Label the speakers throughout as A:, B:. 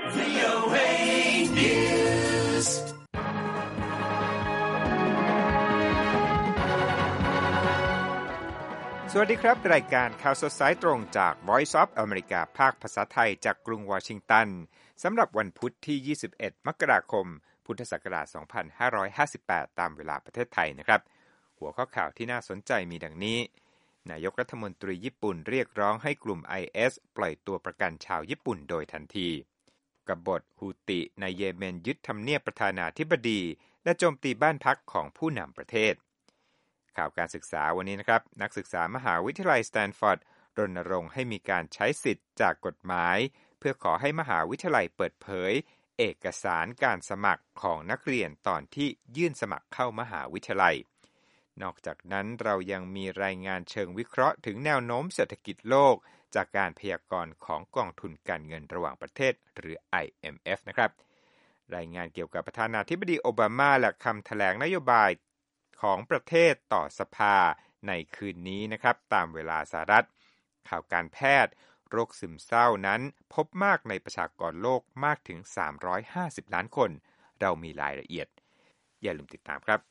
A: VOA News
B: สวัสดีครับรายการข่าวสดสายตรงจาก Voice of America ภาคภาษาไทยจากกรุงวอชิงตันสำหรับวันพุธที่21มกราคมพุทธศักราช2558ตามเวลาประเทศไทยนะครับหัวข้อข่าวที่น่าสนใจมีดังนี้นายกรัฐมนตรีญี่ปุ่นเรียกร้องให้กลุ่ม IS ปล่อยตัวประกันชาวญี่ปุ่นโดยทันทีกบฏฮูติในเยเมนยึดทำเนียบประธานาธิบดีและโจมตีบ้านพักของผู้นำประเทศข่าวการศึกษาวันนี้นะครับนักศึกษามหาวิทยาลัยสแตนฟอร์ดรณรงค์ให้มีการใช้สิทธิ์จากกฎหมายเพื่อขอให้มหาวิทยาลัยเปิดเผยเอกสารการสมัครของนักเรียนตอนที่ยื่นสมัครเข้ามหาวิทยาลัยนอกจากนั้นเรายังมีรายงานเชิงวิเคราะห์ถึงแนวโน้มเศรษฐกิจโลกจากการพยากรณ์ของกองทุนการเงินระหว่างประเทศหรือ IMF นะครับรายงานเกี่ยวกับประธานาธิบดีโอบามาและคำแถลงนโยบายของประเทศต่อสภาในคืนนี้นะครับตามเวลาสหรัฐข่าวการแพทย์โรคซึมเศร้านั้นพบมากในประชากรโลกมากถึง350ล้านคนเรามีรายละเอียดอย่าลืมติดตามครับ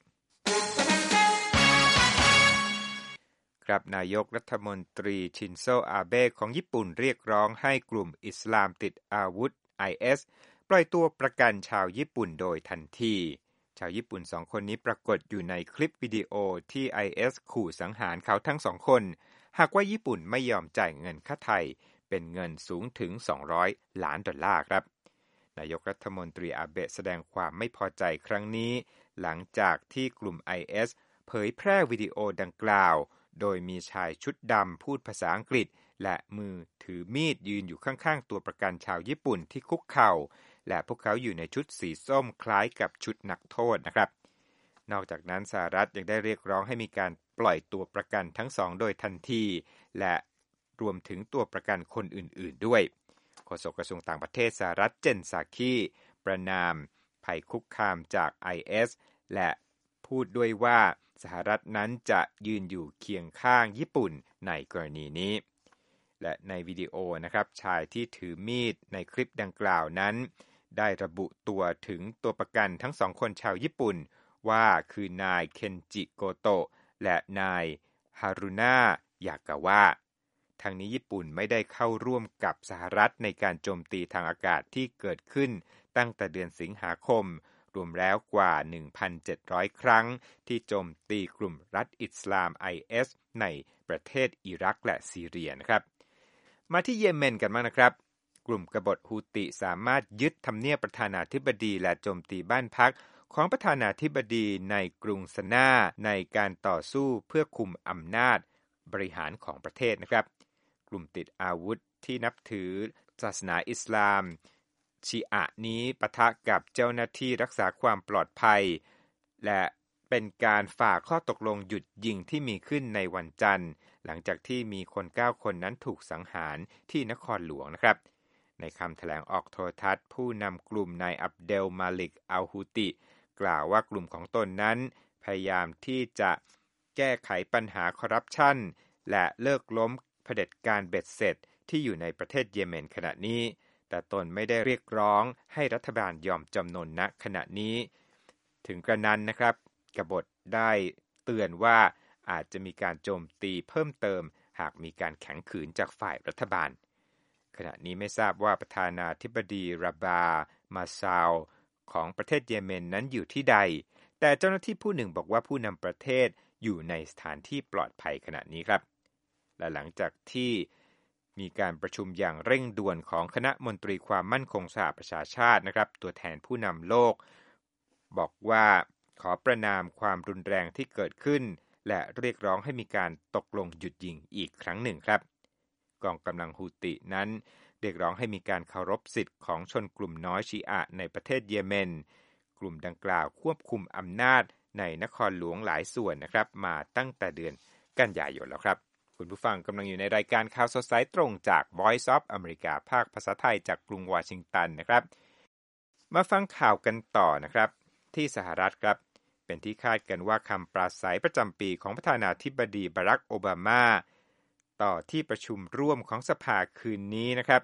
B: ครับนายกรัฐมนตรีชินโซอาเบะของญี่ปุ่นเรียกร้องให้กลุ่มอิสลามติดอาวุธ IS ปล่อยตัวประกันชาวญี่ปุ่นโดยทันทีชาวญี่ปุ่น2คนนี้ปรากฏอยู่ในคลิปวิดีโอที่ IS ขู่สังหารเขาทั้ง2คนหากว่าญี่ปุ่นไม่ยอมจ่ายเงินค่าไทยเป็นเงินสูงถึง$200 ล้านครับนายกรัฐมนตรีอาเบะแสดงความไม่พอใจครั้งนี้หลังจากที่กลุ่ม IS เผยแพร่วิดีโอดังกล่าวโดยมีชายชุดดำพูดภาษาอังกฤษและมือถือมีดยืนอยู่ข้างๆตัวประกันชาวญี่ปุ่นที่คุกเข่าและพวกเขาอยู่ในชุดสีส้มคล้ายกับชุดนักโทษนะครับนอกจากนั้นสหรัฐยังได้เรียกร้องให้มีการปล่อยตัวประกันทั้งสองโดยทันทีและรวมถึงตัวประกันคนอื่นๆด้วยโฆษกกระทรวงต่างประเทศสหรัฐเจนซาคีประณามภัยคุกคามจาก IS และพูดด้วยว่าสหรัฐนั้นจะยืนอยู่เคียงข้างญี่ปุ่นในกรณีนี้และในวิดีโอนะครับชายที่ถือมีดในคลิปดังกล่าวนั้นได้ระบุตัวถึงตัวประกันทั้งสองคนชาวญี่ปุ่นว่าคือนายเคนจิโกโตะและนายฮารุน่ายากาวะทั้งนี้ญี่ปุ่นไม่ได้เข้าร่วมกับสหรัฐในการโจมตีทางอากาศที่เกิดขึ้นตั้งแต่เดือนสิงหาคมรวมแล้วกว่า 1,700 ครั้งที่โจมตีกลุ่มรัฐอิสลาม IS ในประเทศอิรักและซีเรียนะครับมาที่เยเมนกันบ้างนะครับกลุ่มกบฏฮูติสามารถยึดทำเนียบประธานาธิบดีและโจมตีบ้านพักของประธานาธิบดีในกรุงซะนาในการต่อสู้เพื่อคุมอำนาจบริหารของประเทศนะครับกลุ่มติดอาวุธที่นับถือศาสนาอิสลามชีอะนี้ปะทะกับเจ้าหน้าที่รักษาความปลอดภัยและเป็นการฝ่าข้อตกลงหยุดยิงที่มีขึ้นในวันจันทร์หลังจากที่มีคน9คนนั้นถูกสังหารที่นครหลวงนะครับในคำแถลงออกโทรทัศน์ผู้นำกลุ่มนายอับเดลมาลิกอัลฮูติกล่าวว่ากลุ่มของตนนั้นพยายามที่จะแก้ไขปัญหาคอร์รัปชันและเลิกล้มเผด็จการเบ็ดเสร็จที่อยู่ในประเทศเยเมนขณะนี้แต่ตนไม่ได้เรียกร้องให้รัฐบาลยอมจำนนณขณะนี้ถึงกระนั้นนะครับกบฏได้เตือนว่าอาจจะมีการโจมตีเพิ่มเติมหากมีการแข็งขืนจากฝ่ายรัฐบาลขณะนี้ไม่ทราบว่าประธานาธิบดีราบามาซาวของประเทศเยเมนนั้นอยู่ที่ใดแต่เจ้าหน้าที่ผู้หนึ่งบอกว่าผู้นำประเทศอยู่ในสถานที่ปลอดภัยขณะนี้ครับและหลังจากที่มีการประชุมอย่างเร่งด่วนของคณะมนตรีความมั่นคงสหประชาชาตินะครับตัวแทนผู้นำโลกบอกว่าขอประณามความรุนแรงที่เกิดขึ้นและเรียกร้องให้มีการตกลงหยุดยิงอีกครั้งหนึ่งครับกองกำลังฮูตินั้นเรียกร้องให้มีการเคารพสิทธิ์ของชนกลุ่มน้อยชีอะในประเทศเยเมนกลุ่มดังกล่าวควบคุมอำนาจในนครหลวงหลายส่วนนะครับมาตั้งแต่เดือนกันยายนแล้วครับคุณผู้ฟังกำลังอยู่ในรายการข่าวสดสายตรงจาก Voice of America ภาคภาษาไทยจากกรุงวอชิงตันนะครับมาฟังข่าวกันต่อนะครับที่สหรัฐครับเป็นที่คาดกันว่าคำปราศรัยประจำปีของประธานาธิบดีบารักโอบามาต่อที่ประชุมร่วมของสภาคืนนี้นะครับ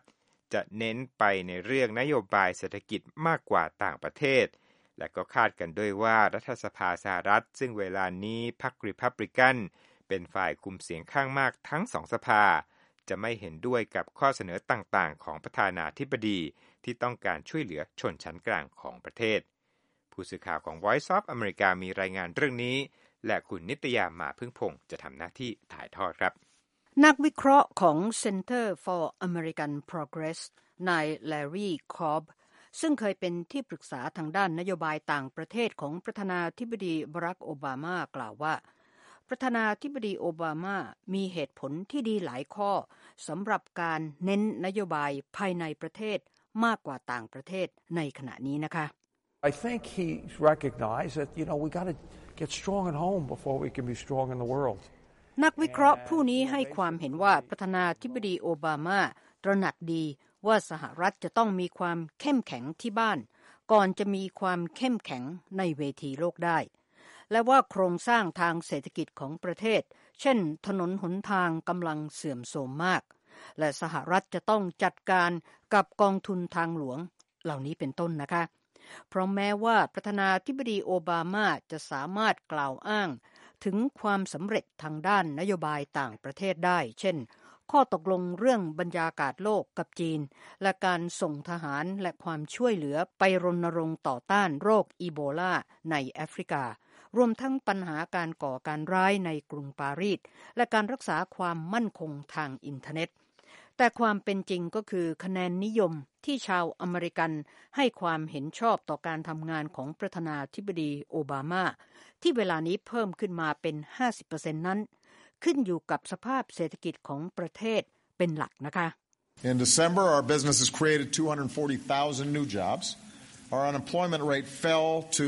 B: จะเน้นไปในเรื่องนโยบายเศรษฐกิจมากกว่าต่างประเทศและก็คาดกันด้วยว่ารัฐสภาสหรัฐซึ่งเวลานี้พรรครีพับลิกันเป็นฝ่ายกุมเสียงข้างมากทั้งสองสภาจะไม่เห็นด้วยกับข้อเสนอต่างๆของประธานาธิบดีที่ต้องการช่วยเหลือชนชั้นกลางของประเทศผู้สื่อข่าวของ Voice of America มีรายงานเรื่องนี้และคุณนิตยามาพึ่งพงษ์จะทำหน้าที่ถ่ายทอดครับ
C: นักวิเคราะห์ของ Center for American Progress นายแลรี่คอร์บซึ่งเคยเป็นที่ปรึกษาทางด้านนโยบายต่างประเทศของประธานาธิบดีบารักโอบามากล่าวว่าประธานาธิบดีโอบามามีเหตุผลที่ดีหลายข้อสำหรับการเน้นนโยบายภายในประเทศมากกว่าต่างประเทศในขณะนี้นะคะ
D: I think he's recognized that we got to get strong at home before we can be strong in the world
C: นักวิเคราะห์ผู้นี้ให้ความเห็นว่าประธานาธิบดีโอบามาตระหนักดีว่าสหรัฐจะต้องมีความเข้มแข็งที่บ้านก่อนจะมีความเข้มแข็งในเวทีโลกได้และว่าโครงสร้างทางเศรษฐกิจของประเทศเช่นถนนหนทางกำลังเสื่อมโทรมมากและสหรัฐจะต้องจัดการกับกองทุนทางหลวงเหล่านี้เป็นต้นนะคะเพราะแม้ว่าประธานาธิบดีโอบามาจะสามารถกล่าวอ้างถึงความสำเร็จทางด้านนโยบายต่างประเทศได้เช่นข้อตกลงเรื่องบรรยากาศโลกกับจีนและการส่งทหารและความช่วยเหลือไปรณรงค์ต่อต้านโรคอีโบลาในแอฟริการวมทั้งปัญหาการก่อการร้ายในกรุงปารีสและการรักษาความมั่นคงทางอินเทอร์เน็ตแต่ความเป็นจริงก็คือคะแนนนิยมที่ชาวอเมริกันให้ความเห็นชอบต่อการทำงานของประธานาธิบดีโอบามาที่เวลานี้เพิ่มขึ้นมาเป็น 50% นั้นขึ้นอยู่กับสภาพเศรษฐกิจของประเทศเป็นหลักนะคะ
E: In December, our businesses created 240,000 new jobs. Our unemployment rate fell to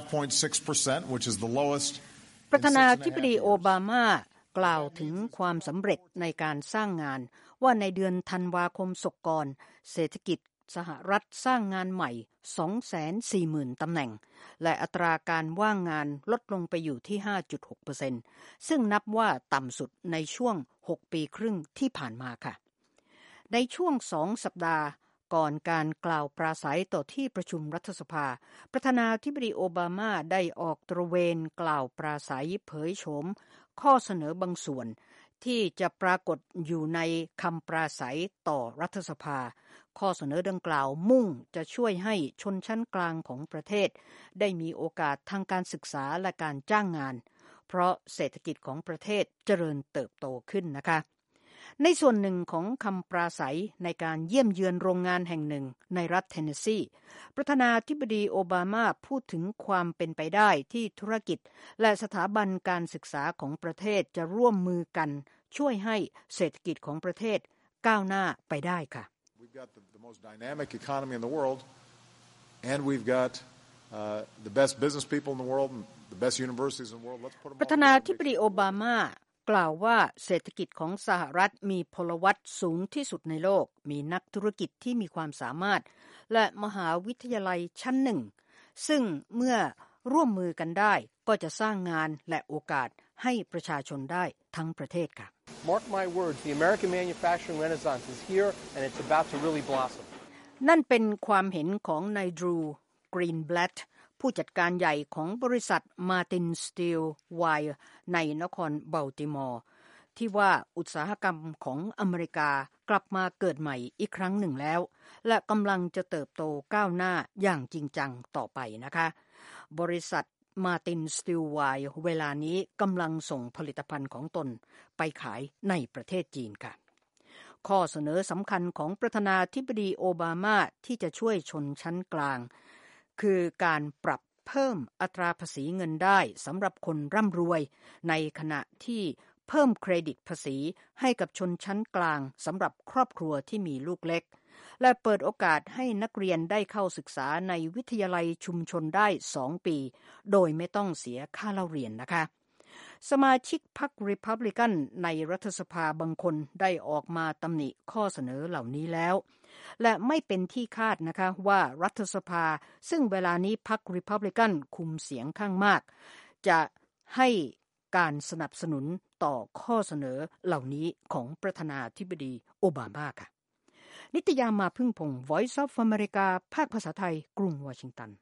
E: 5.6%, which is the lowest.
C: ประธานาธิบดีโอบามากล่าวถึงความสำเร็จในการสร้างงานว่าในเดือนธันวาคมศกกรเศรษฐกิจสหรัฐสร้างงานใหม่ 240,000 ตำแหน่งและอัตราการว่างงานลดลงไปอยู่ที่ 5.6% ซึ่งนับว่าต่ำสุดในช่วง6ปีครึ่งที่ผ่านมาค่ะในช่วง2สัปดาห์ก่อนการกล่าวปราศัยต่อที่ประชุมรัฐสภาประธานาธิบดีโอบามาได้ออกตระเวนกล่าวปราศัยเผยโฉมข้อเสนอบางส่วนที่จะปรากฏอยู่ในคำปราศัยต่อรัฐสภาข้อเสนอดังกล่าวมุ่งจะช่วยให้ชนชั้นกลางของประเทศได้มีโอกาสทางการศึกษาและการจ้างงานเพราะเศรษฐกิจของประเทศเจริญเติบโตขึ้นนะคะในส่วนหนึ่งของคำปราศัยในการเยี่ยมเยือนโรงงานแห่งหนึ่งในรัฐเทนเนสซีประธานาธิบดีโอบามาพูดถึงความเป็นไปได้ที่ธุรกิจและสถาบันการศึกษาของประเทศจะร่วมมือกันช่วยให้เศรษฐกิจของประเทศก้าวหน้าไปได้ค่ะ
E: We've got the most dynamic economy in the world, and we've got the best business people in the world, and the best universities in the world. Let's put them all.
C: ประธานาธิบดีโอบามากล่าวว่าเศรษฐกิจของสหรัฐมีพลวัตสูงที่สุดในโลกมีนักธุรกิจที่มีความสามารถและมหาวิทยาลัยชั้นหนึ่งซึ่งเมื่อร่วมมือกันได้ก็จะสร้างงานและโอกาสให้ประชาชนได้ทั้งประเทศค่ะ
F: Mark my words, the American manufacturing renaissance is here and it's about to really blossom.
C: นั่นเป็นความเห็นของนายดรูกรีนแบล็ตผู้จัดการใหญ่ของบริษัทมาร์ตินสตีลไวร์ในนครบัลติมอร์ที่ว่าอุตสาหกรรมของอเมริกากลับมาเกิดใหม่อีกครั้งหนึ่งแล้วและกำลังจะเติบโตก้าวหน้าอย่างจริงจังต่อไปนะคะบริษัทมาร์ตินสตีลไวร์เวลานี้กำลังส่งผลิตภัณฑ์ของตนไปขายในประเทศจีนค่ะข้อเสนอสำคัญของประธานาธิบดีโอบามาที่จะช่วยชนชั้นกลางคือการปรับเพิ่มอัตราภาษีเงินได้สำหรับคนร่ำรวยในขณะที่เพิ่มเครดิตภาษีให้กับชนชั้นกลางสำหรับครอบครัวที่มีลูกเล็กและเปิดโอกาสให้นักเรียนได้เข้าศึกษาในวิทยาลัยชุมชนได้2 ปีโดยไม่ต้องเสียค่าเล่าเรียนนะคะสมาชิกพรรครีพับลิกันในรัฐสภาบางคนได้ออกมาตำหนิข้อเสนอเหล่านี้แล้วและไม่เป็นที่คาดนะคะว่ารัฐสภาซึ่งเวลานี้พรรครีพับลิกันคุมเสียงข้างมากจะให้การสนับสนุนต่อข้อเสนอเหล่านี้ของประธานาธิบดีโอบามาค่ะนิตยามาพึ่งพงศ์ Voice of America ภาคภาษาไทยกรุงวอชิงตัน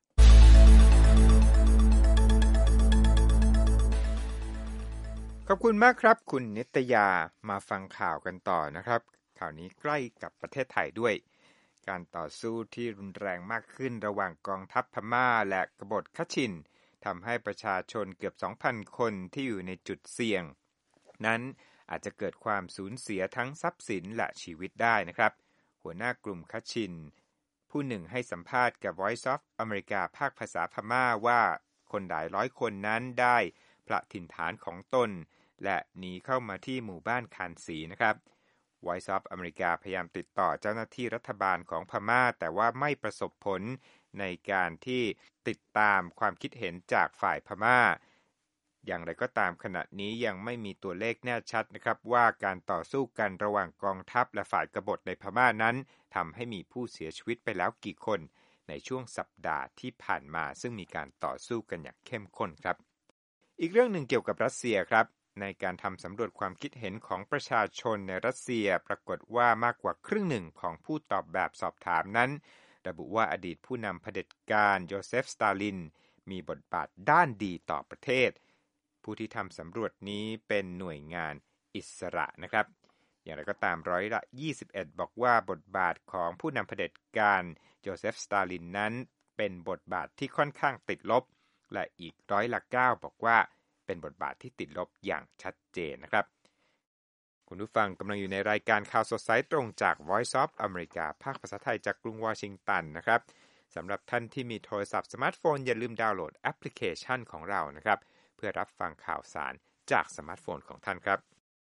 B: ขอบคุณมากครับคุณนิตยามาฟังข่าวกันต่อนะครับข่าวนี้ใกล้กับประเทศไทยด้วยการต่อสู้ที่รุนแรงมากขึ้นระหว่างกองทัพพม่าและกบฏคัชชินทำให้ประชาชนเกือบ 2,000 คนที่อยู่ในจุดเสี่ยงนั้นอาจจะเกิดความสูญเสียทั้งทรัพย์สินและชีวิตได้นะครับหัวหน้ากลุ่มคัชชินผู้หนึ่งให้สัมภาษณ์กับ Voice of America ภาคภาษาพม่าว่าคนหลายร้อยคนนั้นได้พละถิ่นฐานของตนและหนีเข้ามาที่หมู่บ้านคานสีนะครับ Voice of America พยายามติดต่อเจ้าหน้าที่รัฐบาลของพม่าแต่ว่าไม่ประสบผลในการที่ติดตามความคิดเห็นจากฝ่ายพม่าอย่างไรก็ตามขณะนี้ยังไม่มีตัวเลขแน่ชัดนะครับว่าการต่อสู้กันระหว่างกองทัพและฝ่ายกบฏในพม่านั้นทำให้มีผู้เสียชีวิตไปแล้วกี่คนในช่วงสัปดาห์ที่ผ่านมาซึ่งมีการต่อสู้กันอย่างเข้มข้นครับอีกเรื่องหนึ่งเกี่ยวกับรัสเซียครับในการทำสำรวจความคิดเห็นของประชาชนในรัสเซียปรากฏว่ามากกว่าครึ่งหนึ่งของผู้ตอบแบบสอบถามนั้นระบุว่าอดีตผู้นำเผด็จการโยเซฟสตาลินมีบทบาทด้านดีต่อประเทศผู้ที่ทำสำรวจนี้เป็นหน่วยงานอิสระนะครับอย่างไรก็ตามร้อยละ 21 บอกว่าบทบาทของผู้นำเผด็จการโยเซฟสตาลินนั้นเป็นบทบาทที่ค่อนข้างติดลบและอีกร้อยละ 9 บอกว่าเป็นบทบาทที่ติดลบอย่างชัดเจนนะครับคุณผู้ฟังกำลังอยู่ในรายการข่าวสดสายตรงจาก Voice of America ภาคภาษาไทยจากกรุงวอชิงตันนะครับสำหรับท่านที่มีโทรศัพท์สมาร์ทโฟนอย่าลืมดาวน์โหลดแอปพลิเคชันของเรานะครับเพื่อรับฟังข่าวสารจากสมาร์ทโฟนของท่านครับ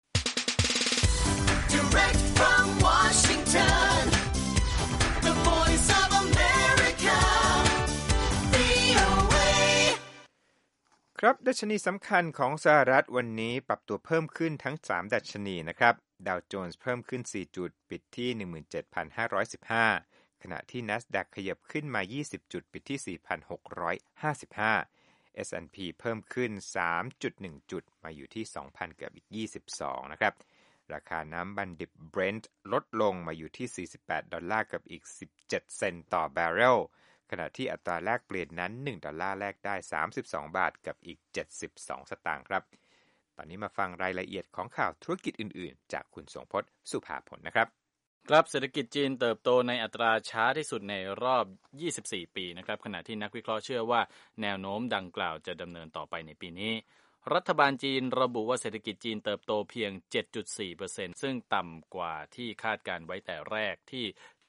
A: Direct from Washington, the voice of America, VOA.
B: ครับดัชนีสำคัญของสหรัฐวันนี้ปรับตัวเพิ่มขึ้นทั้ง3ดัชนีนะครับดาวโจนส์เพิ่มขึ้น4จุดปิดที่ 17,515 ขณะที่ NASDAQ ขยับขึ้นมา20จุดปิดที่ 4,655 S&P เพิ่มขึ้น 3.1 จุดมาอยู่ที่ 2,000 กับอีก22นะครับราคาน้ำมันดิบ Brent ลดลงมาอยู่ที่$48กับอีก17เซนต์ต่อบาร์เรลขณะที่อัตราแลกเปลี่ยนนั้น$1แลกได้32บาทกับอีก72สตางค์ครับตอนนี้มาฟังรายละเอียดของข่าวธุรกิจอื่นๆจากคุณทรงพจน์สุภาผลนะครับ
G: ครับเศรษฐกิจจีนเติบโตในอัตราช้าที่สุดในรอบ24ปีนะครับขณะที่นักวิเคราะห์เชื่อว่าแนวโน้มดังกล่าวจะดำเนินต่อไปในปีนี้รัฐบาลจีนระบุว่าเศรษฐกิจจีนเติบโตเพียง 7.4% ซึ่งต่ำกว่าที่คาดการไว้แต่แรกที่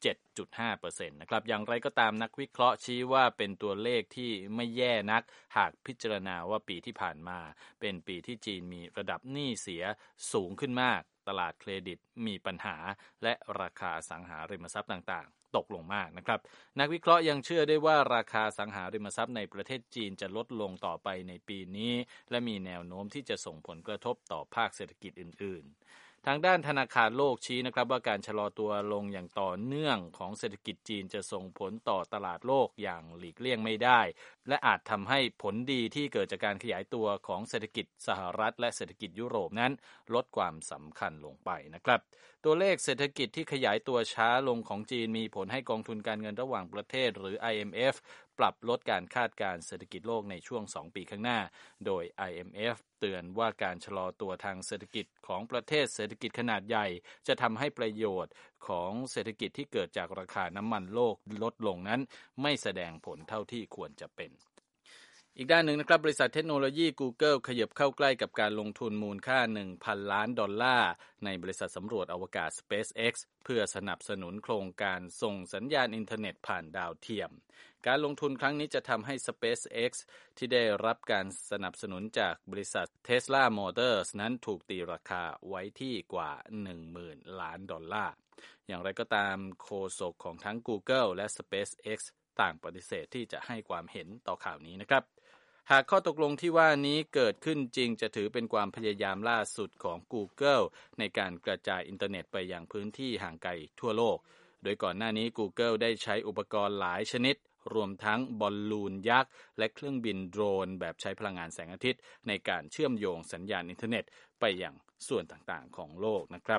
G: 7.5% นะครับอย่างไรก็ตามนักวิเคราะห์ชี้ว่าเป็นตัวเลขที่ไม่แย่นักหากพิจารณาว่าปีที่ผ่านมาเป็นปีที่จีนมีระดับหนี้เสียสูงขึ้นมากตลาดเครดิตมีปัญหาและราคาอสังหาริมทรัพย์ต่างๆตกลงมากนะครับนักวิเคราะห์ยังเชื่อได้ว่าราคาอสังหาริมทรัพย์ในประเทศจีนจะลดลงต่อไปในปีนี้และมีแนวโน้มที่จะส่งผลกระทบต่อภาคเศรษฐกิจอื่นๆทางด้านธนาคารโลกชี้นะครับว่าการชะลอตัวลงอย่างต่อเนื่องของเศรษฐกิจจีนจะส่งผลต่อตลาดโลกอย่างหลีกเลี่ยงไม่ได้และอาจทำให้ผลดีที่เกิดจากการขยายตัวของเศรษฐกิจสหรัฐและเศรษฐกิจยุโรปนั้นลดความสำคัญลงไปนะครับตัวเลขเศรษฐกิจที่ขยายตัวช้าลงของจีนมีผลให้กองทุนการเงินระหว่างประเทศหรือ IMF ปรับลดการคาดการณ์เศรษฐกิจโลกในช่วง2ปีข้างหน้าโดย IMF เตือนว่าการชะลอตัวทางเศรษฐกิจของประเทศเศรษฐกิจขนาดใหญ่จะทำให้ประโยชน์ของเศรษฐกิจที่เกิดจากราคาน้ำมันโลกลดลงนั้นไม่แสดงผลเท่าที่ควรจะเป็นอีกด้านหนึ่งนะครับบริษัทเทคโนโลยี Google ขยับเข้าใกล้กับการลงทุนมูลค่า $1,000 ล้านในบริษัทสำรวจอวกาศ SpaceX เพื่อสนับสนุนโครงการส่งสัญญาณอินเทอร์เน็ตผ่านดาวเทียมการลงทุนครั้งนี้จะทำให้ SpaceX ที่ได้รับการสนับสนุนจากบริษัท Tesla Motors นั้นถูกตีราคาไว้ที่กว่า $10,000 ล้านอย่างไรก็ตามโฆษกของทั้ง Google และ SpaceX ต่างปฏิเสธที่จะให้ความเห็นต่อข่าวนี้นะครับหากข้อตกลงที่ว่านี้เกิดขึ้นจริงจะถือเป็นความพยายามล่าสุดของ Google ในการกระจายอินเทอร์เน็ตไปยังพื้นที่ห่างไกลทั่วโลกโดยก่อนหน้านี้ Google ได้ใช้อุปกรณ์หลายชนิดรวมทั้งบอลลูนยักษ์และเครื่องบินโดรนแบบใช้พลังงานแสงอาทิตย์ในการเชื่อมโยงสัญญาณอินเทอร์เน็ตไปยังส่วนต่างๆของโลกนะครับ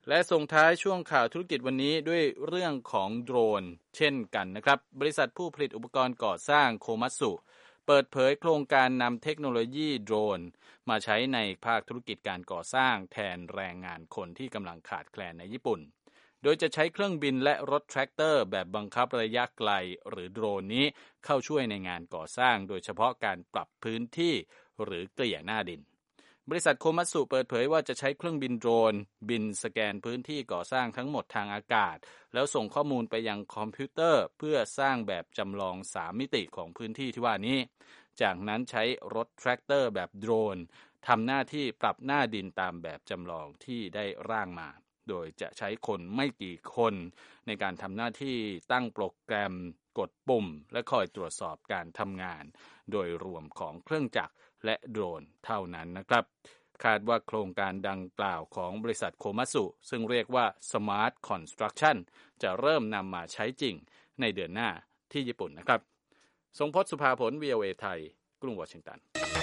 G: และส่งท้ายช่วงข่าวธุรกิจวันนี้ด้วยเรื่องของโดรนเช่นกันนะครับบริษัทผู้ผลิตอุปกรณ์ก่อสร้างโคมัตสึเปิดเผยโครงการนำเทคโนโลยีโดรนมาใช้ในภาคธุรกิจการก่อสร้างแทนแรงงานคนที่กำลังขาดแคลนในญี่ปุ่นโดยจะใช้เครื่องบินและรถแทรกเตอร์แบบบังคับระยะไกลหรือโดรนนี้เข้าช่วยในงานก่อสร้างโดยเฉพาะการปรับพื้นที่หรือเกลี่ยหน้าดินบริษัทโคมัตสึเปิดเผยว่าจะใช้เครื่องบินโดรนบินสแกนพื้นที่ก่อสร้างทั้งหมดทางอากาศแล้วส่งข้อมูลไปยังคอมพิวเตอร์เพื่อสร้างแบบจำลอง3มิติของพื้นที่ที่ว่านี้จากนั้นใช้รถแทรกเตอร์แบบโดรนทำหน้าที่ปรับหน้าดินตามแบบจำลองที่ได้ร่างมาโดยจะใช้คนไม่กี่คนในการทำหน้าที่ตั้งโปรแกรมกดปุ่มและคอยตรวจสอบการทำงานโดยรวมของเครื่องจักรและโดรนเท่านั้นนะครับคาดว่าโครงการดังกล่าวของบริษัทโคมัตสึซึ่งเรียกว่า Smart Construction จะเริ่มนำมาใช้จริงในเดือนหน้าที่ญี่ปุ่นนะครับทรงพจน์สุภาผล VOA ไทยกรุงวอชิงตัน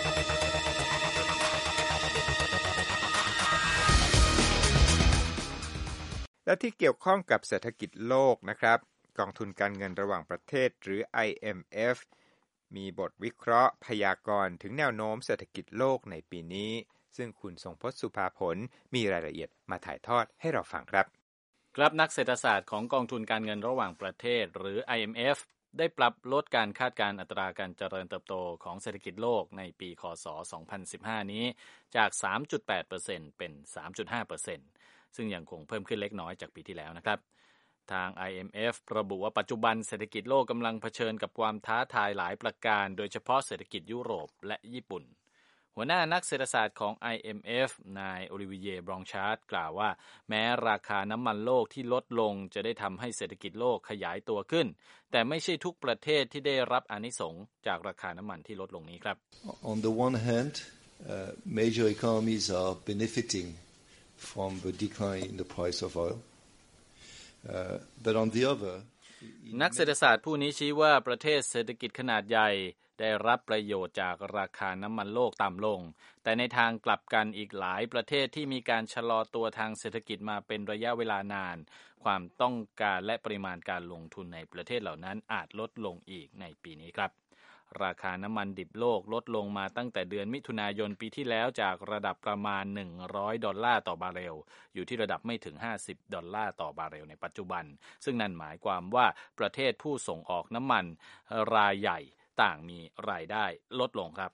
B: และที่เกี่ยวข้องกับเศรษฐกิจโลกนะครับกองทุนการเงินระหว่างประเทศหรือ IMF มีบทวิเคราะห์พยากรณ์ถึงแนวโน้มเศรษฐกิจโลกในปีนี้ซึ่งคุณทรงพจน์สุภาผลมีรายละเอียดมาถ่ายทอดให้เราฟังครับ
G: ครับนักเศรษฐศาสตร์ของกองทุนการเงินระหว่างประเทศหรือ IMF ได้ปรับลดการคาดการณ์อัตราการเจริญเติบโตของเศรษฐกิจโลกในปีคศ 2015 นี้จาก 3.8% เป็น 3.5%ซึ่งยังคงเพิ่มขึ้นเล็กน้อยจากปีที่แล้วนะครับทาง IMF ระบุว่าปัจจุบันเศรษฐกิจโลกกำลังเผชิญกับความท้าทายหลายประการโดยเฉพาะเศรษฐกิจยุโรปและญี่ปุ่นหัวหน้านักเศรษฐศาสตร์ของ IMF นายโอลิวิเยร์ บรองชาร์ดกล่าวว่าแม้ราคาน้ำมันโลกที่ลดลงจะได้ทำให้เศรษฐกิจโลกขยายตัวขึ้นแต่ไม่ใช่ทุกประเทศที่ได้รับอานิสงส์จากราคาน้ำมันที่ลดลงนี้ครับ
H: On the one hand, major economies are benefiting from the decline in the price of oil. But on the other
G: นักเศรษฐศาสตร์ผู้นี้ชี้ว่าประเทศเศรษฐกิจขนาดใหญ่ได้รับประโยชน์จากราคาน้ำมันโลกต่ำลงแต่ในทางกลับกันอีกหลายประเทศที่มีการชะลอตัวทางเศรษฐกิจมาเป็นระยะเวลานานความต้องการและปริมาณการลงทุนในประเทศเหล่านั้นอาจลดลงอีกในปีนี้ครับราคาน้ำมันดิบโลกลดลงมาตั้งแต่เดือนมิถุนายนปีที่แล้วจากระดับประมาณ$100ต่อบาร์เรลอยู่ที่ระดับไม่ถึง$50ต่อบาร์เรลในปัจจุบันซึ่งนั่นหมายความว่าประเทศผู้ส่งออกน้ำมันรายใหญ่ต่างมีรายได้ลดลงครับ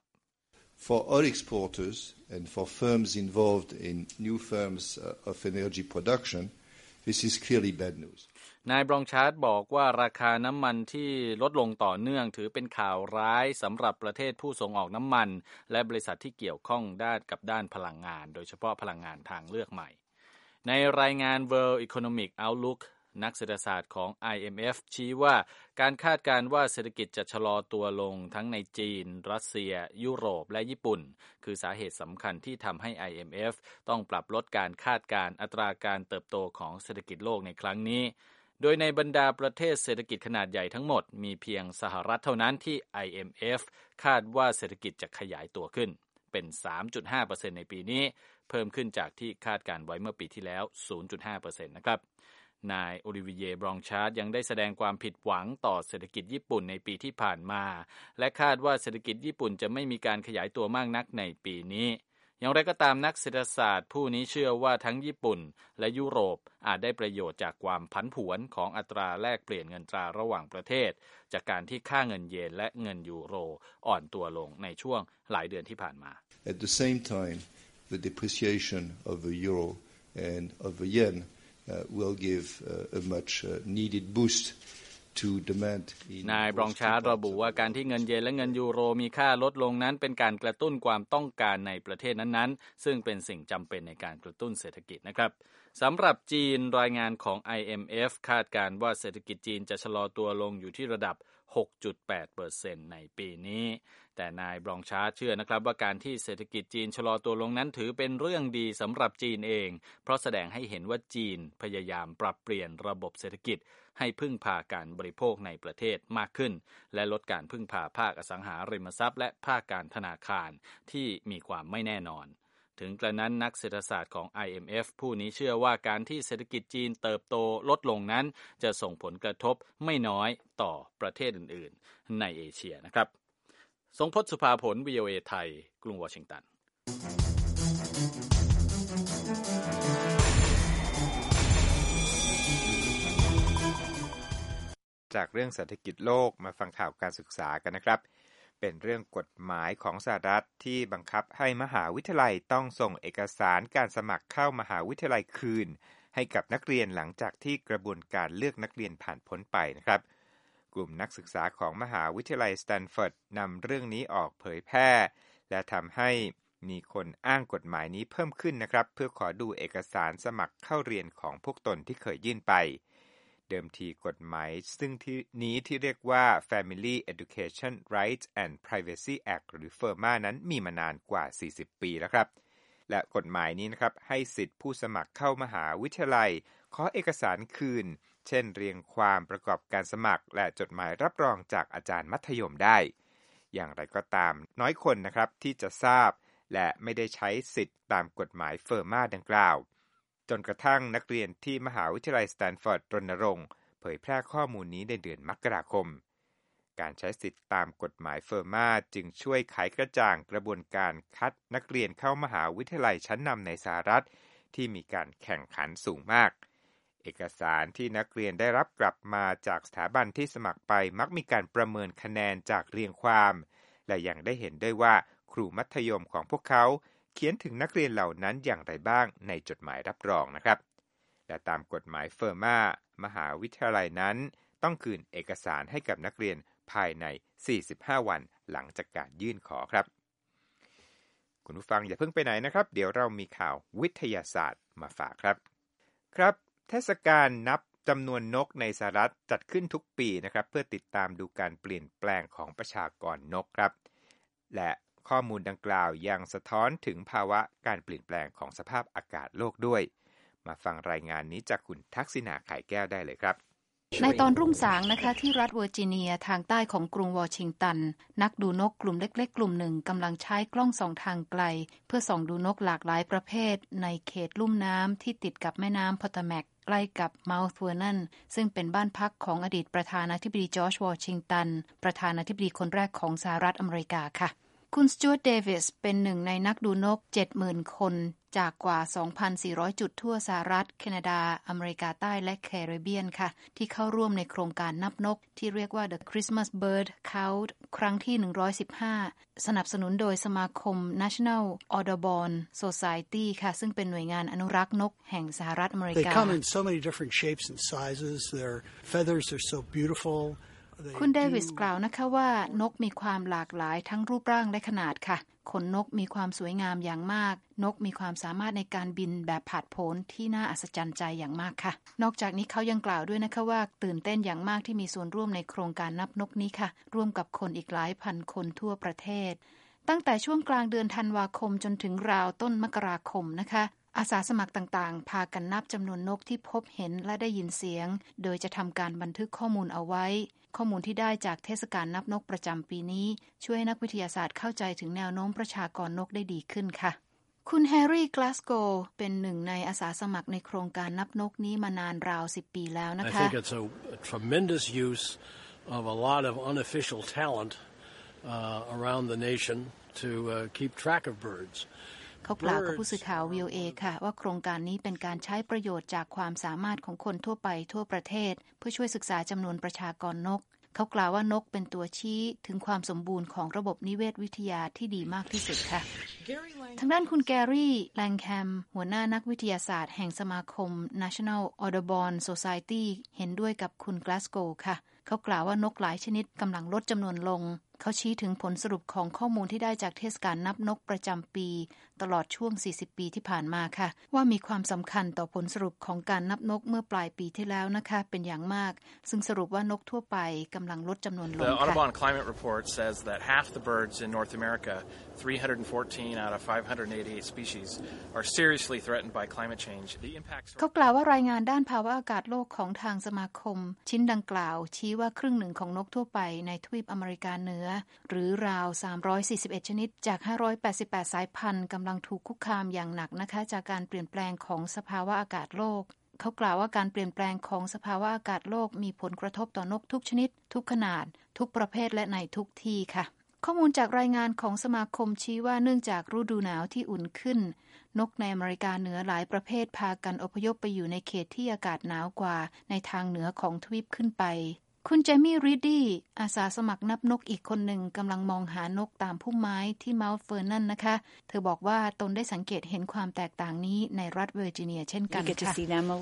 H: For oil exporters and for firms involved in new forms of energy production, this is clearly bad news.
G: นายบรองชาร์ดบอกว่าราคาน้ำมันที่ลดลงต่อเนื่องถือเป็นข่าวร้ายสำหรับประเทศผู้ส่งออกน้ำมันและบริษัทที่เกี่ยวข้องด้านพลังงานโดยเฉพาะพลังงานทางเลือกใหม่ในรายงาน World Economic Outlook นักเศรษฐศาสตร์ของ IMF ชี้ว่าการคาดการณ์ว่าเศรษฐกิจจะชะลอตัวลงทั้งในจีนรัสเซียยุโรปและญี่ปุ่นคือสาเหตุสำคัญที่ทำให้ IMF ต้องปรับลดการคาดการณ์อัตราการเติบโตของเศรษฐกิจโลกในครั้งนี้โดยในบรรดาประเทศเศรษฐกิจขนาดใหญ่ทั้งหมดมีเพียงสหรัฐเท่านั้นที่ IMF คาดว่าเศรษฐกิจจะขยายตัวขึ้นเป็น 3.5% ในปีนี้เพิ่มขึ้นจากที่คาดการไว้เมื่อปีที่แล้ว 0.5% นะครับนายโอลิวิเยร์ บรองชาร์ดยังได้แสดงความผิดหวังต่อเศรษฐกิจญี่ปุ่นในปีที่ผ่านมาและคาดว่าเศรษฐกิจญี่ปุ่นจะไม่มีการขยายตัวมากนักในปีนี้อย่างไรก็ตามนักเศรษฐศาสตร์ผู้นี้เชื่อว่าทั้งญี่ปุ่นและยุโรปอาจได้ประโยชน์จากความผันผวนของอัตราแลกเปลี่ยนเงินตราระหว่างประเทศจากการที่ค่าเงินเยนและเงินยูโรอ่อนตัวลงในช่วงหลายเดือนที่ผ่านมา
H: At the same time, the depreciation of the euro and of the yen will give a much needed boost to demand
G: นายบรองชาร์ดระบุว่าการที่เงินเยนและเงินยูโรมีค่าลดลงนั้นเป็นการกระตุ้นความต้องการในประเทศนั้นๆซึ่งเป็นสิ่งจำเป็นในการกระตุ้นเศรษฐกิจนะครับสำหรับจีนรายงานของ IMF คาดการณ์ว่าเศรษฐกิจจีนจะชะลอตัวลงอยู่ที่ระดับ 6.8% ในปีนี้แต่นายบรองชาร์ดเชื่อนะครับว่าการที่เศรษฐกิจจีนชะลอตัวลงนั้นถือเป็นเรื่องดีสำหรับจีนเองเพราะแสดงให้เห็นว่าจีนพยายามปรับเปลี่ยนระบบเศรษฐกิจให้พึ่งพาการบริโภคในประเทศมากขึ้นและลดการพึ่งพาภาคอสังหาริมทรัพย์และภาคการธนาคารที่มีความไม่แน่นอนถึงกระนั้นนักเศรษฐศาสตร์ของ IMF ผู้นี้เชื่อว่าการที่เศรษฐกิจจีนเติบโตลดลงนั้นจะส่งผลกระทบไม่น้อยต่อประเทศอื่นๆในเอเชียนะครับทรงพจน์สุภาผล VOA ไทยกรุงวอชิงตัน
B: จากเรื่องเศรษฐกิจโลกมาฟังข่าวการศึกษากันนะครับเป็นเรื่องกฎหมายของสหรัฐที่บังคับให้มหาวิทยาลัยต้องส่งเอกสารการสมัครเข้ามหาวิทยาลัยคืนให้กับนักเรียนหลังจากที่กระบวนการเลือกนักเรียนผ่านพ้นไปนะครับกลุ่มนักศึกษาของมหาวิทยาลัยสแตนฟอร์ดนำเรื่องนี้ออกเผยแพร่และทำให้มีคนอ้างกฎหมายนี้เพิ่มขึ้นนะครับเพื่อขอดูเอกสารสมัครเข้าเรียนของพวกตนที่เคยยื่นไปเดิมทีกฎหมายซึ่งที่เรียกว่า Family Education Rights and Privacy Act หรือ FERMA นั้นมีมานานกว่า40ปีแล้วครับและกฎหมายนี้นะครับให้สิทธิผู้สมัครเข้ามหาวิทยาลัยขอเอกสารคืนเช่นเรียงความประกอบการสมัครและจดหมายรับรองจากอาจารย์มัธยมได้อย่างไรก็ตามน้อยคนนะครับที่จะทราบและไม่ได้ใช้สิทธิ์ตามกฎหมาย FERMA ดังกล่าวจนกระทั่งนักเรียนที่มหาวิทยาลัยสแตนฟอร์ดรณรงค์เผยแพร่ข้อมูลนี้ในเดือนมกราคมการใช้สิทธิ์ตามกฎหมายเฟอร์มาจึงช่วยไขกระจ่างกระบวนการคัดนักเรียนเข้ามหาวิทยาลัยชั้นนำในสหรัฐที่มีการแข่งขันสูงมากเอกสารที่นักเรียนได้รับกลับมาจากสถาบันที่สมัครไปมักมีการประเมินคะแนนจากเรียงความและยังได้เห็นด้วยว่าครูมัธยมของพวกเขาเขียนถึงนักเรียนเหล่านั้นอย่างไรบ้างในจดหมายรับรองนะครับและตามกฎหมายเฟอร์มามหาวิทยาลัยนั้นต้องคืนเอกสารให้กับนักเรียนภายใน45วันหลังจากการยื่นขอครับคุณผู้ฟังอย่าเพิ่งไปไหนนะครับเดี๋ยวเรามีข่าววิทยาศาสตร์มาฝากครับเทศกาลนับจำนวนนกในสหรัฐจัดขึ้นทุกปีนะครับเพื่อติดตามดูการเปลี่ยนแปลงของประชากรนกครับและข้อมูลดังกล่าวยังสะท้อนถึงภาวะการเปลี่ยนแปลงของสภาพอากาศโลกด้วยมาฟังรายงานนี้จากคุณทักษิณาไข่แก้วได้เลยครับ
I: ในตอนรุ่งสางนะคะที่รัฐเวอร์จิเนียทางใต้ของกรุงวอชิงตันนักดูนกกลุ่มเล็กๆกลุ่มหนึ่งกำลังใช้กล้องส่องทางไกลเพื่อส่องดูนกหลากหลายประเภทในเขตลุ่มน้ำที่ติดกับแม่น้ำพอตาแมกใกล้กับเมาท์เวอร์นันซึ่งเป็นบ้านพักของอดีตประธานาธิบดีจอร์จวอชิงตันประธานาธิบดีคนแรกของสหรัฐอเมริกาค่ะคุณสจ๊วต เดวิสเป็นหนึ่งในนักดูนก 70,000 คนจากกว่า 2,400 จุดทั่วสหรัฐแคนาดาอเมริกาใต้และแคริบเบียนค่ะที่เข้าร่วมในโครงการนับนกที่เรียกว่า The Christmas Bird Count ครั้งที่ 115 สนับสนุนโดยสมาคม National Audubon Society ค่ะซึ่งเป็นหน่วยงานอนุรักษ์นกแห่งสหรัฐอเมริกา
J: They come in so many different shapes and sizes. Their feathers are so beautiful.
I: คุณเดวิสกล่าวนะคะว่านกมีความหลากหลายทั้งรูปร่างและขนาดค่ะขนนกมีความสวยงามอย่างมากนกมีความสามารถในการบินแบบผาดโผนที่น่าอัศจรรย์ใจอย่างมากค่ะนอกจากนี้เขายังกล่าวด้วยนะคะว่าตื่นเต้นอย่างมากที่มีส่วนร่วมในโครงการนับนกนี้ค่ะร่วมกับคนอีกหลายพันคนทั่วประเทศตั้งแต่ช่วงกลางเดือนธันวาคมจนถึงราวต้นมกราคมนะคะอาสาสมัครต่างๆพากันนับจำนวนนกที่พบเห็นและได้ยินเสียงโดยจะทำการบันทึกข้อมูลเอาไว้ข้อมูลที่ได้จากเทศกาลนับนกประจำปีนี้ช่วยให้นักวิทยาศาสตร์เข้าใจถึงแนวโน้มประชากรนกได้ดีขึ้นค่ะคุณแฮร์รี่ กลาสโกเป็นหนึ่งในอาสาสมัครในโครงการนับนกนี้มานานราว10 ปีแล้วนะคะ
J: I think it's a tremendous use of a lot of unofficial talent around the nation to keep track of birds
I: เขากล่าวกับผู้สื่อข่าว VOA ค่ะว่าโครงการนี้เป็นการใช้ประโยชน์จากความสามารถของคนทั่วไปทั่วประเทศเพื่อช่วยศึกษาจำนวนประชากรนกเขากล่าวว่านกเป็นตัวชี้ถึงความสมบูรณ์ของระบบนิเวศวิทยาที่ดีมากที่สุดค่ะทางด้านคุณแกรี่ แลงแคมหัวหน้านักวิทยาศาสตร์แห่งสมาคม National Audubon Society เห็นด้วยกับคุณ กลาสโกค่ะเขากล่าวว่านกหลายชนิดกำลังลดจำนวนลงเขาชี้ถึงผลสรุปของข้อมูลที่ได้จากเทศกาลนับนกประจำปีตลอดช่วง40 ปีที่ผ่านมาค่ะว่ามีความสำคัญต่อผลสรุปของการนับนกเมื่อปลายปีที่แล้วนะคะเป็นอย่างมากซึ่งสรุปว่านกทั่วไปกำลังลดจำนวนลงค่ะ
K: The Audubon Climate Report says that half the birds in North America, 314 out of 588 species, are seriously threatened by climate change. The impacts
I: เขากล่าวว่ารายงานด้านภาวะอากาศโลกของทางสมาคมชิ้นดังกล่าวชี้ว่าครึ่งหนึ่งของนกทั่วไปในทวีปอเมริกาเหนือหรือราว341ชนิดจาก588สายพันธุ์กำลังำลังถูกคุกคามอย่างหนักนะคะจากการเปลี่ยนแปลงของสภาวะอากาศโลกเขากล่าวว่าการเปลี่ยนแปลงของสภาวะอากาศโลกมีผลกระทบต่อนกทุกชนิดทุกขนาดทุกประเภทและในทุกที่ค่ะข้อมูลจากรายงานของสมาคมชี้ว่าเนื่องจากฤดูหนาวที่อุ่นขึ้นนกในอเมริกาเหนือหลายประเภทพากันอพยพไปอยู่ในเขตที่อากาศหนาวกว่าในทางเหนือของทวีปขึ้นไปคุณเจมี่รีดดี้อาสาสมัครนับนกอีกคนหนึ่งกำลังมองหานกตามพุ่มไม้ที่เมาท์เฟอร์นันนะคะเธอบอกว่าตนได้สังเกตเห็นความแตกต่างนี้ในรัฐเวอร์จิเนียเช่นกันค่ะ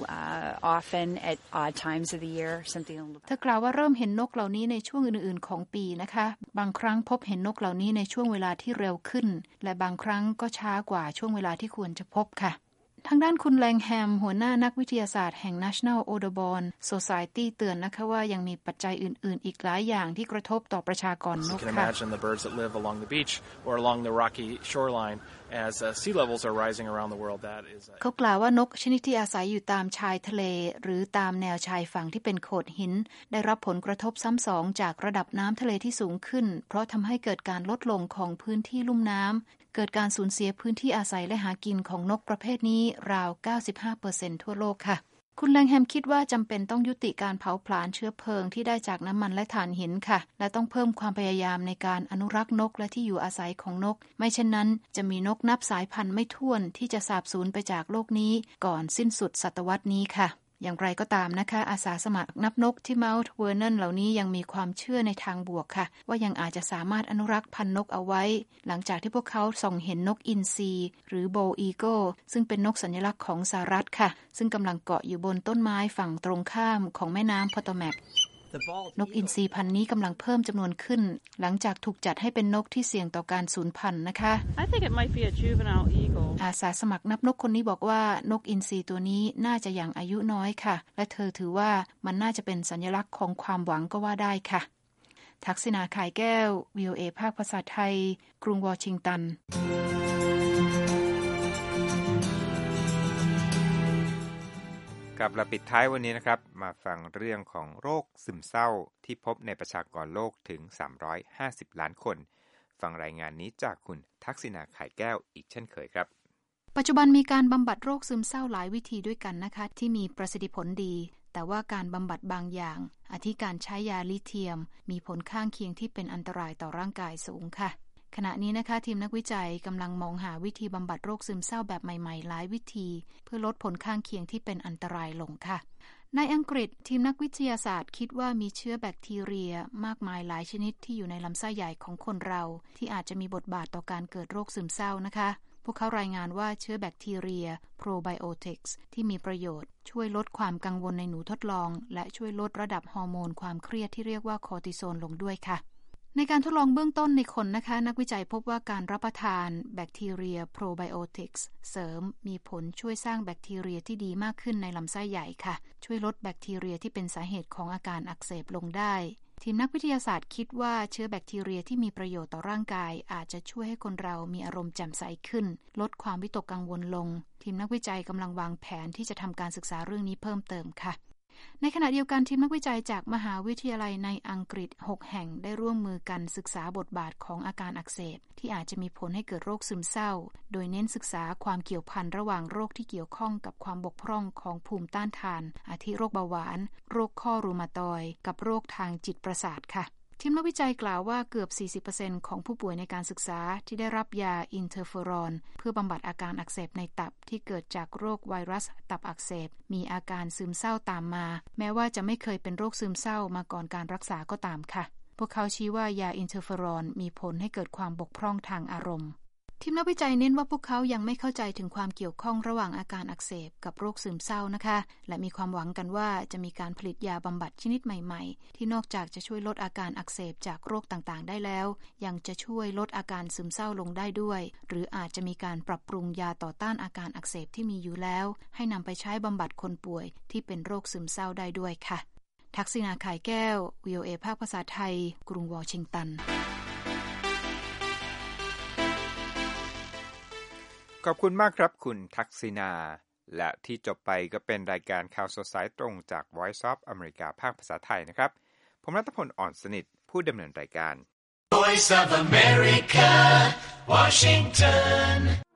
I: เธอกล่าวว่าเริ่มเห็นนกเหล่านี้ในช่วงอื่นๆของปีนะคะบางครั้งพบเห็นนกเหล่านี้ในช่วงเวลาที่เร็วขึ้นและบางครั้งก็ช้ากว่าช่วงเวลาที่ควรจะพบค่ะทางด้านคุณแลงแฮมหัวหน้านักวิทยาศาสตร์แห่ง National Audubon Society เตือนนะคะว่ายังมีปัจจัยอื่นๆอีกหลายอย่างที่กระทบต่อประชากรนกค่ะ
K: Imagine the birds that live along the beach or along the rocky shoreline as sea levels are rising around the world. That is
I: เขากล่าวว่านกชนิดที่อาศัยอยู่ตามชายทะเลหรือตามแนวชายฝั่งที่เป็นโขดหินได้รับผลกระทบซ้ำสองจากระดับน้ำทะเลที่สูงขึ้นเพราะทำให้เกิดการลดลงของพื้นที่ลุ่มน้ำเกิดการสูญเสียพื้นที่อาศัยและหากินของนกประเภทนี้ราว 95% ทั่วโลกค่ะคุณแลงแฮมคิดว่าจำเป็นต้องยุติการเผาผลาญเชื้อเพลิงที่ได้จากน้ำมันและถ่านหินค่ะและต้องเพิ่มความพยายามในการอนุรักษ์นกและที่อยู่อาศัยของนกไม่เช่นนั้นจะมีนกนับสายพันธุ์ไม่ถ้วนที่จะสาบสูญไปจากโลกนี้ก่อนสิ้นสุดศตวรรษนี้ค่ะอย่างไรก็ตามนะคะอาสาสมัครนับนกที่เมาท์เวอร์นันเหล่านี้ยังมีความเชื่อในทางบวกค่ะว่ายังอาจจะสามารถอนุรักษ์พันธุ์นกเอาไว้หลังจากที่พวกเขาส่องเห็นนกอินทรีหรือโบว์อีเกิลซึ่งเป็นนกสัญลักษณ์ของสหรัฐค่ะซึ่งกำลังเกาะอยู่บนต้นไม้ฝั่งตรงข้ามของแม่น้ำพอโตแมกนกอินทรีพันธุ์นี้กำลังเพิ่มจำนวนขึ้นหลังจากถูกจัดให้เป็นนกที่เสี่ยงต่อการสูญพันธุ์นะคะ
L: I think it might be a juvenile eagle.
I: อาสาสมัครนับนกคนนี้บอกว่านกอินทรีตัวนี้น่าจะยังอายุน้อยค่ะและเธอถือว่ามันน่าจะเป็นสัญลักษณ์ของความหวังก็ว่าได้ค่ะทักษิณาข่ายแก้ว VOA ภาคภาษาไทยกรุงวอชิงตัน
B: กับเราปิดท้ายวันนี้นะครับมาฟังเรื่องของโรคซึมเศร้าที่พบในประชากรโลกถึง350ล้านคนฟังรายงานนี้จากคุณทักษิณาข่ายแก้วอีกเช่นเคยครับ
I: ปัจจุบันมีการบำบัดโรคซึมเศร้าหลายวิธีด้วยกันนะคะที่มีประสิทธิผลดีแต่ว่าการบำบัดบางอย่างอาทิการใช้ยาลิเธียมมีผลข้างเคียงที่เป็นอันตรายต่อร่างกายสูงค่ะขณะนี้นะคะทีมนักวิจัยกำลังมองหาวิธีบำบัดโรคซึมเศร้าแบบใหม่ๆหลายวิธีเพื่อลดผลข้างเคียงที่เป็นอันตรายลงค่ะในอังกฤษทีมนักวิทยาศาสตร์คิดว่ามีเชื้อแบคทีเรียมากมายหลายชนิดที่อยู่ในลำไส้ใหญ่ของคนเราที่อาจจะมีบทบาทต่อการเกิดโรคซึมเศร้านะคะพวกเขารายงานว่าเชื้อแบคทีเรียโปรไบโอติกส์ที่มีประโยชน์ช่วยลดความกังวลในหนูทดลองและช่วยลดระดับฮอร์โมนความเครียดที่เรียกว่าคอร์ติซอลลงด้วยค่ะในการทดลองเบื้องต้นในคนนะคะนักวิจัยพบว่าการรับประทานแบคทีเรียโปรไบโอติกส์เสริมมีผลช่วยสร้างแบคทีเรียที่ดีมากขึ้นในลำไส้ใหญ่ค่ะช่วยลดแบคทีเรียที่เป็นสาเหตุของอาการอักเสบลงได้ทีมนักวิทยาศาสตร์คิดว่าเชื้อแบคทีเรียที่มีประโยชน์ต่อร่างกายอาจจะช่วยให้คนเรามีอารมณ์แจ่มใสขึ้นลดความวิตกกังวลลงทีมนักวิจัยกำลังวางแผนที่จะทำการศึกษาเรื่องนี้เพิ่มเติมค่ะในขณะเดียวกันทีมนักวิจัยจากมหาวิทยาลัยในอังกฤษ6แห่งได้ร่วมมือกันศึกษาบทบาทของอาการอักเสบที่อาจจะมีผลให้เกิดโรคซึมเศร้าโดยเน้นศึกษาความเกี่ยวพันระหว่างโรคที่เกี่ยวข้องกับความบกพร่องของภูมิต้านทานอาทิโรคเบาหวานโรคข้อรูมาตอยด์กับโรคทางจิตประสาทค่ะทีมนักวิจัยกล่าวว่าเกือบ 40% ของผู้ป่วยในการศึกษาที่ได้รับยาอินเทอร์เฟอรอนเพื่อบำบัดอาการอักเสบในตับที่เกิดจากโรคไวรัสตับอักเสบมีอาการซึมเศร้าตามมาแม้ว่าจะไม่เคยเป็นโรคซึมเศร้ามาก่อนการรักษาก็ตามค่ะพวกเขาชี้ว่ายาอินเทอร์เฟอรอนมีผลให้เกิดความบกพร่องทางอารมณ์ทีมนักวิจัยเน้นว่าพวกเขายังไม่เข้าใจถึงความเกี่ยวข้องระหว่างอาการอักเสบกับโรคซึมเศร้านะคะและมีความหวังกันว่าจะมีการผลิตยาบำบัดชนิดใหม่ๆที่นอกจากจะช่วยลดอาการอักเสบจากโรคต่างๆได้แล้วยังจะช่วยลดอาการซึมเศร้าลงได้ด้วยหรืออาจจะมีการปรับปรุงยาต่อต้านอาการอักเสบที่มีอยู่แล้วให้นำไปใช้บำบัดคนป่วยที่เป็นโรคซึมเศร้าได้ด้วยค่ะทักษิณาข่ายแก้ว VOA ภาคภาษาไทยกรุงวอชิงตัน
B: ขอบคุณมากครับคุณทักษิณาและที่จบไปก็เป็นรายการข่าวสดสายตรงจาก Voice of America ภาคภาษาไทยนะครับผมรัตพล อ่อนสนิทผู้ดำเนินรายการ
A: Voice of America Washington